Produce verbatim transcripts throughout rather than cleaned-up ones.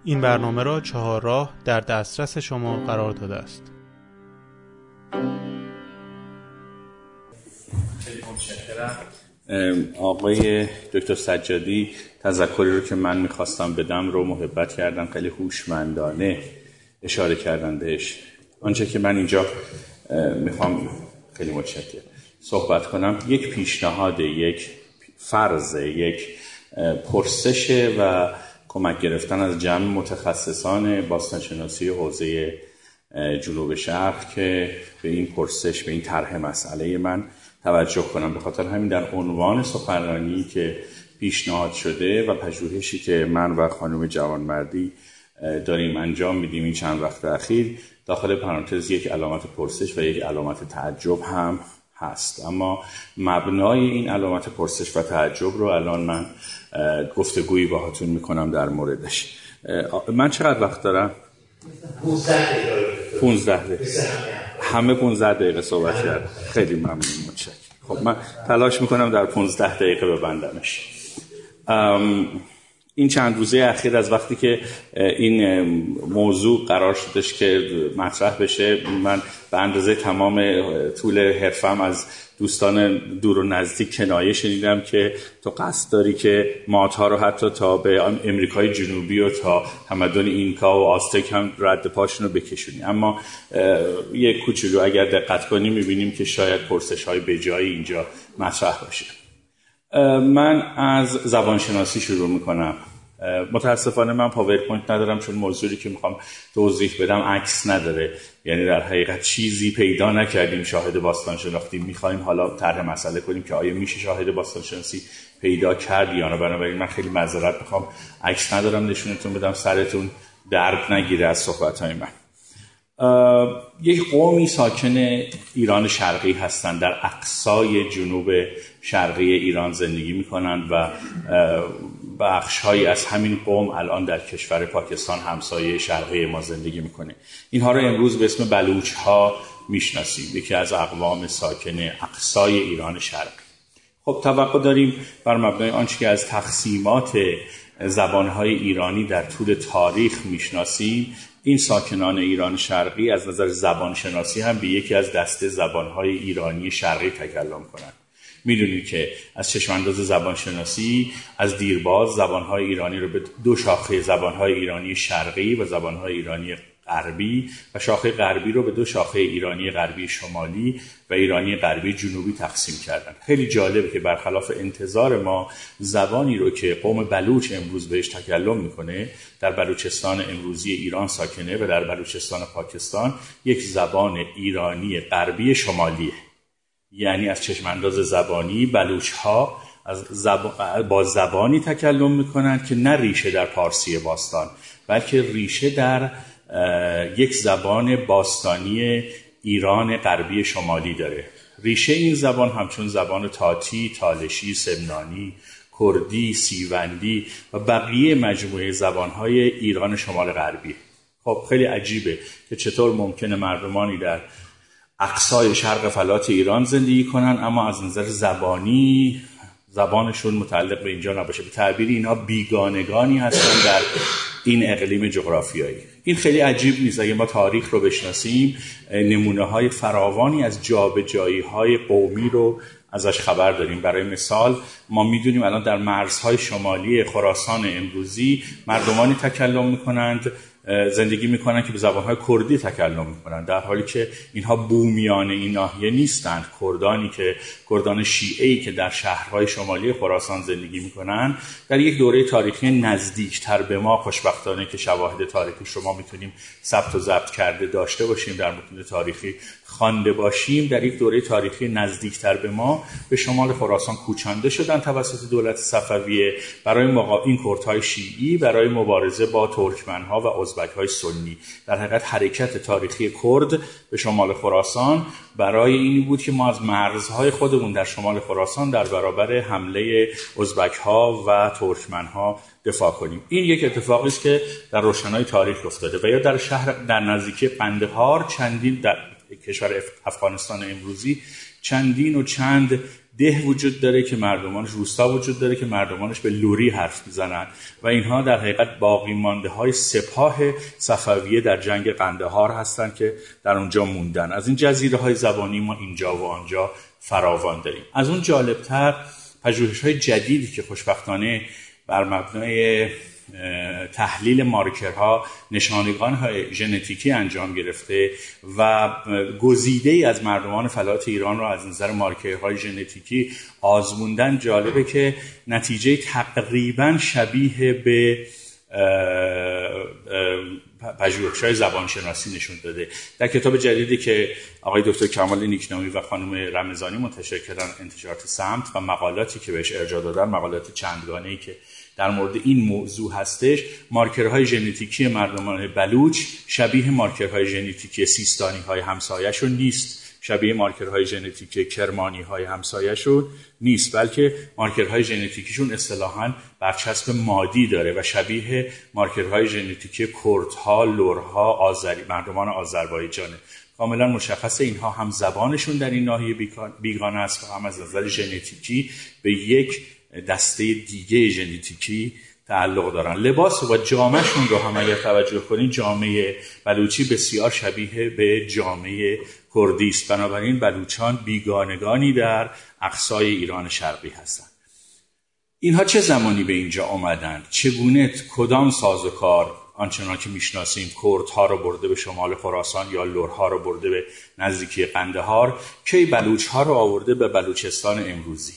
این برنامه را چهارراه در دسترس شما قرار داده است. آقای دکتر سجادی تذکری رو که من میخواستم بدم رو محبت کردن، خیلی هوشمندانه اشاره کردن بهش. آنچه که من اینجا میخوام خیلی متشکرم صحبت کنم یک پیشنهاد، یک فرض، یک پرسش و کمک گرفتن از جمع متخصصان باستانشناسی حوزه جنوب شرق که به این پرسش، به این طرح مسئله من توجه کنم. به خاطر همین در عنوان سخنرانی که پیشنهاد شده و پژوهشی که من و خانم جوانمردی داریم انجام میدیم این چند وقت اخیر، داخل پرانتز یک علامت پرسش و یک علامت تعجب هم هست. اما مبنای این علامت پرسش و تعجب رو الان من گفتگویی باهاتون میکنم در موردش. من چقدر وقت دارم؟ پونزده دقیقه. همه پونزده دقیقه صحبت کرد. خیلی ممنون، متشکرم. خب من تلاش میکنم در پونزده دقیقه ببندمش. این چند روزه اخیر از وقتی که این موضوع قرار شدش که مطرح بشه، من به اندازه تمام طول حرفم از دوستان دور و نزدیک کنایه شنیدم که تو قصد داری که ماه‌ها رو حتی تا به امریکای جنوبی و تا تمدن اینکا و آزتک هم رد پاشون رو بکشونی. اما یک کوچولو اگر دقت کنیم می‌بینیم که شاید پرسش‌های بجایی اینجا مطرح باشه. من از زبانشناسی شروع میکنم. متاسفانه من پاورپوینت ندارم چون موضوعی که میخوام توضیح بدم عکس نداره، یعنی در حقیقت چیزی پیدا نکردیم شاهد باستان شناختی. میخوایم حالا طرح مسئله کنیم که آیا میشه شاهد باستان شناسی پیدا کرد یا نه. بنابراین من خیلی معذرت میخوام، عکس ندارم نشونتون بدم، سرتون درد نگیره از صحبتهای من. یک قومی ساکن ایران شرقی هستند، در اقصای جنوب شرقی ایران زندگی میکنند و بخش‌هایی از همین قوم الان در کشور پاکستان همسایه شرقی ما زندگی میکنه. اینها رو امروز به اسم بلوچ ها میشناسیم، یکی از اقوام ساکن اقصای ایران شرقی. خب توقع داریم بر مبنای آنچه که از تقسیمات زبانهای ایرانی در طول تاریخ میشناسیم، این ساکنان ایران شرقی از نظر زبان شناسی هم به یکی از دسته زبانهای ایرانی شرقی تکلم کنند. میدونید که از چشمانداز زبان شناسی از دیرباز زبانهای ایرانی رو به دو شاخه، زبانهای ایرانی شرقی و زبانهای ایرانی غربی، و شاخه غربی رو به دو شاخه ایرانی غربی شمالی و ایرانی غربی جنوبی تقسیم کردن. خیلی جالبه که برخلاف انتظار ما زبانی رو که قوم بلوچ امروز بهش تکلم میکنه در بلوچستان امروزی ایران ساکنه و در بلوچستان پاکستان یک زبان ایرانی غربی شمالیه. یعنی از چشمانداز زبانی بلوچ ها از زب... با زبانی تکلم میکنند که نه ریشه در پارسی باستان، بلکه ریشه در یک زبان باستانی ایران غربی شمالی داره. ریشه این زبان همچون زبان تاتی، تالشی، سمنانی، کردی، سیوندی و بقیه مجموعه زبانهای ایران شمال غربی. خب خیلی عجیبه که چطور ممکنه مردمانی در اقصای شرق فلات ایران زندگی کنن اما از نظر زبانی زبانشون متعلق به اینجا نباشه. به تعبیری اینا بیگانگانی هستن در این اقلیم جغرافیایی. این خیلی عجیب نیست. اگه ما تاریخ رو بشناسیم نمونه های فراوانی از جابجایی های قومی رو ازش خبر داریم. برای مثال ما میدونیم الان در مرزهای شمالی خراسان امروزی مردمانی تکلم میکنند، زندگی میکنن که به زبانهای کردی تکلم میکنن، در حالی که اینها بومیان این ناحیه نیستند. کردانی که کردان شیعه‌ای که در شهرهای شمالی خراسان زندگی میکنن در یک دوره تاریخی نزدیکتر به ما، خوشبختانه که شواهد تاریخی شما میتونیم ثبت و ضبط کرده داشته باشیم، در متون تاریخی خوانده باشیم، در یک دوره تاریخی نزدیکتر به ما به شمال خراسان کوچانده شدن توسط دولت صفویه برای مقا... این کردهای شیعی برای مبارزه با ترکمنها و ازبک‌های سنی. در حقیقت حرکت تاریخی کرد به شمال خراسان برای این بود که ما از مرزهای خودمون در شمال خراسان در برابر حمله ازبک‌ها و ترکمنها دفاع کنیم. این یک اتفاقی است که در روشنای تاریخ افتاده. و یا در شهر در نزدیکی قندهار چندین در کشور افغانستان امروزی چندین و چند ده وجود داره که مردمانش، روستا وجود داره که مردمانش به لوری حرف میزنن و اینها در حقیقت باقی مانده های سپاه صفویه در جنگ قندهار هستن که در اونجا موندن. از این جزیره های زبانی ما اینجا و آنجا فراوان داریم. از اون جالبتر پژوهش‌های جدیدی که خوشبختانه بر مبنای تحلیل مارکرها، نشانگان‌های ژنتیکی انجام گرفته و گزیده‌ای از مردمان فلات ایران را از نظر مارکرهای ژنتیکی آزموندن، جالبه که نتیجه تقریباً شبیه به پژوهش‌های زبانشناسی نشون داده. در کتاب جدیدی که آقای دکتر کمال نیکنامی و خانم رمضانی منتشر کردن، انتشارات سمت، و مقالاتی که بهش ارجاع دادن، مقالات چندگانه‌ای که در مورد این موضوع هستش، مارکرهای ژنتیکی مردمان بلوچ شبیه مارکرهای ژنتیکی سیستانی‌های همسایه‌شون نیست، شبیه مارکرهای ژنتیکی کرمانی‌های همسایه‌شون نیست، بلکه مارکرهای ژنتیکیشون اصطلاحاً برچسب مادی داره و شبیه مارکرهای ژنتیکی کردها، لرها، آذری، مردمان آذربایجانه. کاملا مشخصه اینها هم زبانشون در این ناحیه بیگانه است و هم از نظر ژنتیکی به یک دسته دیگه ژنتیکی تعلق دارن. لباس و جامعهشون رو هم اگر توجه کنین، جامعه بلوچی بسیار شبیه به جامعه کردی است. بنابراین بلوچان بیگانگانی در اقصای ایران شرقی هستند. اینها چه زمانی به اینجا آمدند؟ چگونه، کدام سازوکار آنچنان که میشناسیم کردها رو برده به شمال خراسان یا لرها رو برده به نزدیکی قندهار، کی بلوچها رو آورده به بلوچستان امروزی؟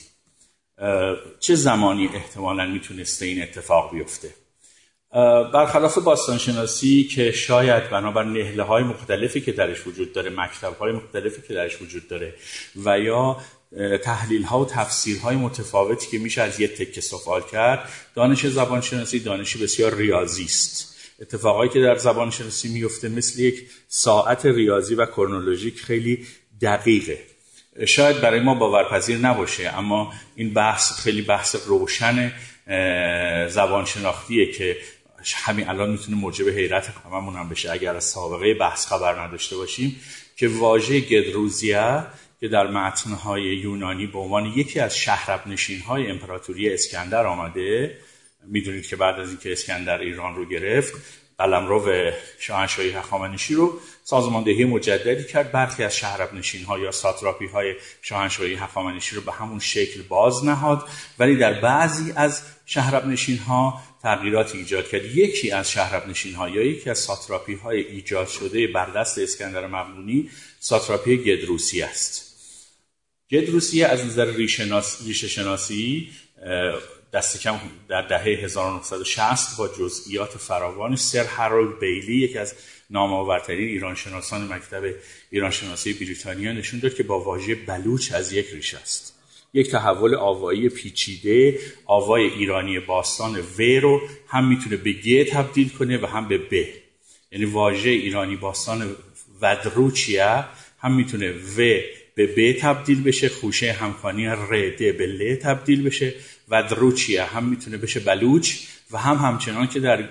چه زمانی احتمالاً میتونسته این اتفاق بیفته؟ برخلاف باستانشناسی که شاید بنابر نهله‌های مختلفی که درش وجود داره، مکتب‌های مختلفی که درش وجود داره و یا تحلیل‌ها و تفسیرهای متفاوتی که میشه از یک تکه سوال کرد، دانش زبانشناسی دانشی بسیار ریاضی است. اتفاقایی که در زبانشناسی میفته مثل یک ساعت ریاضی و کرونولوژیک خیلی دقیقه. شاید برای ما باورپذیر نباشه، اما این بحث خیلی بحث روشن زبان شناختیه که همین الان میتونه موجب حیرت هممون هم بشه اگر از سابقه بحث خبر نداشته باشیم، که واژه گدروزیه که در متن‌های یونانی به عنوان یکی از شهربنشین‌های امپراتوری اسکندر آمده. میدونید که بعد از اینکه اسکندر ایران رو گرفت، قلمرو شاهنشاهی هخامنشی رو سازماندهی مجددی کرد. برخی از شهربنشین‌ها یا ساتراپی‌های شاهنشاهی هخامنشی رو به همون شکل باز نهاد، ولی در بعضی از شهربنشین‌ها تغییراتی ایجاد کرد. یکی از شهربنشین‌ها یا یکی از ساتراپی‌های ایجاد شده بر دست اسکندر مقدونی ساتراپی گدروسی است. گدروسی از نظر ریشه شناسی دست کم در دهه هزار و نهصد و شصت با جزئیات فراوان سر هارولد بیلی، یکی از نامآورترین ایرانشناسان مکتب ایرانشناسی بریتانیا، نشون داد که با واژه بلوچ از یک ریشه است. یک تحول آوایی پیچیده، آوای ایرانی باستان و رو هم میتونه به گ تبدیل کنه و هم به ب. یعنی واژه ایرانی باستان ودروچیه هم میتونه و به ب تبدیل بشه، خوشه همخوانی ر د به ل تبدیل بشه. ودروچیه هم میتونه بشه بلوچ و هم همچنان که در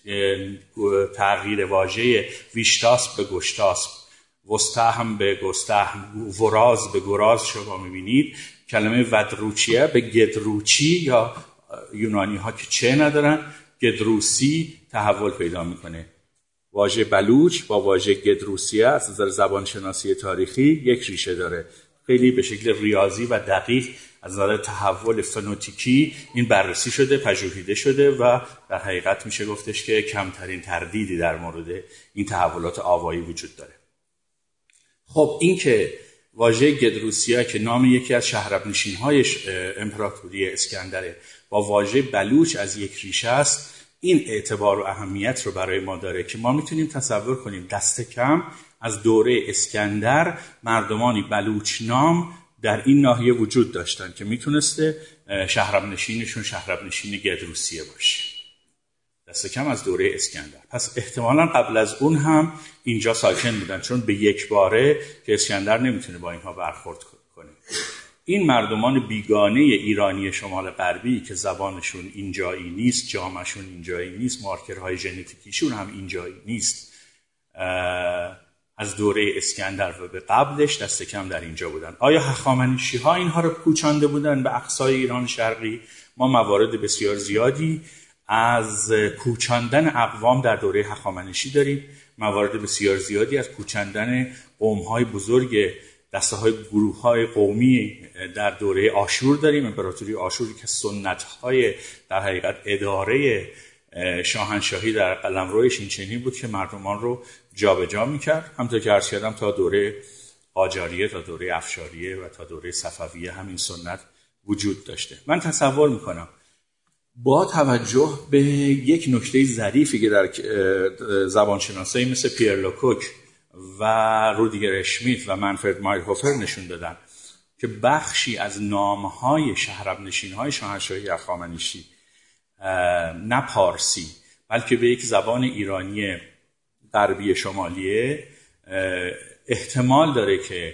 تغییر واژه ویشتاسپ به گشتاسپ، وستا هم به گسته، وراز به گراز شما میبینید، کلمه ودروچیه به گدروچی یا یونانی ها که چه ندارن گدروسی تحول پیدا میکنه. واژه بلوچ با واژه گدروسیه از نظر زبانشناسی تاریخی یک ریشه داره. خیلی به شکل ریاضی و دقیق از نظر تحول فنوتیکی این بررسی شده، پژوهیده شده و در حقیقت میشه گفتش که کمترین تردیدی در مورد این تحولات آوایی وجود داره. خب این که واژه گدروسیه که نام یکی از شهربنشین‌های امپراتوری اسکندره با واژه بلوچ از یک ریشه است، این اعتبار و اهمیت رو برای ما داره که ما میتونیم تصور کنیم دست کم از دوره اسکندر مردمانی بلوچ نام در این ناحیه وجود داشتن که میتونسته شهربنشینشون شهربنشین گدروسیه باشه، دست کم از دوره اسکندر. پس احتمالاً قبل از اون هم اینجا ساکن بودن، چون به یک باره که اسکندر نمیتونه با اینها برخورد کنه. این مردمان بیگانه ایرانی شمال غربی که زبانشون اینجایی نیست، جامعشون اینجایی نیست، مارکرهای ژنتیکیشون هم اینجایی نیست، از دوره اسکندر و به قبلش دست کم در اینجا بودن. آیا هخامنشی ها اینها رو کوچانده بودن به اقصای ایران شرقی؟ ما موارد بسیار زیادی از کوچاندن اقوام در دوره هخامنشی داریم، موارد بسیار زیادی از کوچاندن قوم‌های بزرگ، دسته‌های گروه‌های قومی در دوره آشور داریم. امپراتوری آشوری که سنت‌های در حقیقت اداره شاهنشاهی در قلمروش این چنین بود که مردمان رو جابجا می‌کرد. همونطور که عرض کردم تا دوره قاجاریه، تا دوره افشاریه و تا دوره صفویه همین سنت وجود داشته. من تصور می‌کنم با توجه به یک نکته ظریفی که در زبانشناسایی مثل پیر لوکوک و رودیگر اشمیت و منفرد مایرهوفر نشون دادن که بخشی از نامهای شهربنشین‌های شاهنشاهی هخامنشی نه پارسی بلکه به یک زبان ایرانی غربی شمالیه احتمال داره که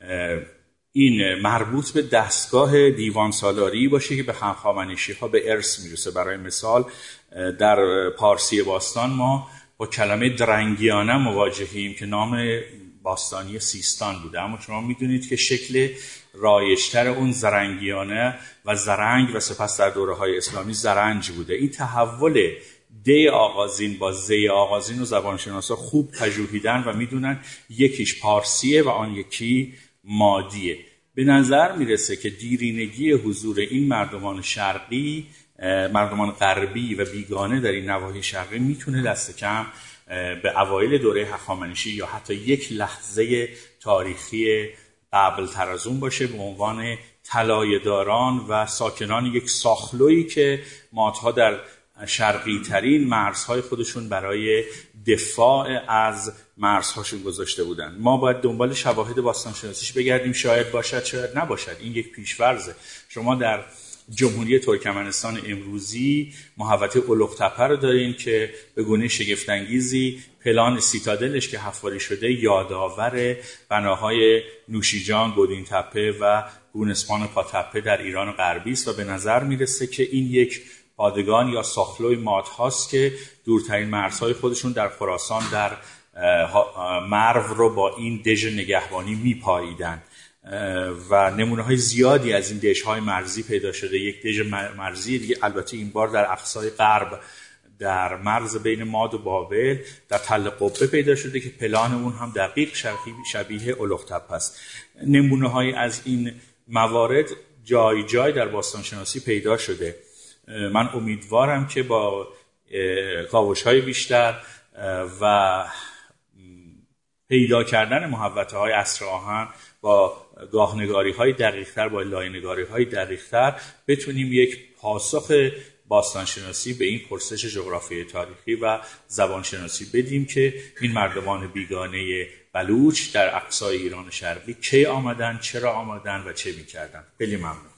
این مربوط به دستگاه دیوان سالاری باشه که به هخامنشی ها به ارث میرسه. برای مثال در پارسی باستان ما با کلمه درنگیانه مواجهیم که نام باستانی سیستان بوده، اما شما میدونید که شکل رایج‌تر اون زرنگیانه و زرنگ و سپس در دوره‌های اسلامی زرنج بوده. این تحول دی آغازین با زی آغازین رو زبانشناسا خوب پژوهیدن و میدونن یکیش پارسیه و آن یکی مادیه. به نظر میرسه که دیرینگی حضور این مردمان شرقی، مردمان غربی و بیگانه در این نواحی شرقی میتونه دست کم به اوایل دوره هخامنشی یا حتی یک لحظه تاریخی قبل تر از اون باشه به عنوان طلایه‌داران و ساکنان یک ساخلویی که مادها در شرقی ترین مرزهای خودشون برای دفاع از مرزهاشون گذاشته بودن. ما باید دنبال شواهد باستانشناسیش بگردیم، شاید باشد شاید نباشد، این یک پیش‌فرضه. شما در جمهوری ترکمنستان امروزی محوطه اولوغ‌تپه رو دارین که به گونه شگفت‌انگیزی پلان سیتادلش که حفاری شده یادآور بناهای نوشیجان، گودین تپه و گونسپان پاتپه در ایران غربی است و به نظر میرسه که این یک پادگان یا ساخلوی مادهاست که دورترین مرزهای خودشون در خراسان در مرو رو با این دژ نگهبانی میپاییدن و نمونه های زیادی از این دژهای مرزی پیدا شده. یک دژ مرزی دیگه البته این بار در اقصای غرب در مرز بین ماد و بابل در تل قبه پیدا شده که پلان اون هم دقیق شبیه اولوغ‌تپه است. نمونه های از این موارد جای جای در باستانشناسی پیدا شده. من امیدوارم که با کاوش‌های بیشتر و پیدا کردن محوطه‌های عصر آهن با گاهنگاری‌های دقیق‌تر، با لایه‌نگاری‌های دقیق‌تر بتونیم یک پاسخ باستانشناسی به این پرسش جغرافیای تاریخی و زبانشناسی بدیم که این مردمان بیگانه بلوچ در اقصای ایران شرقی کی آمدن، چرا آمدن و چه می‌کردن. خیلی ممنون.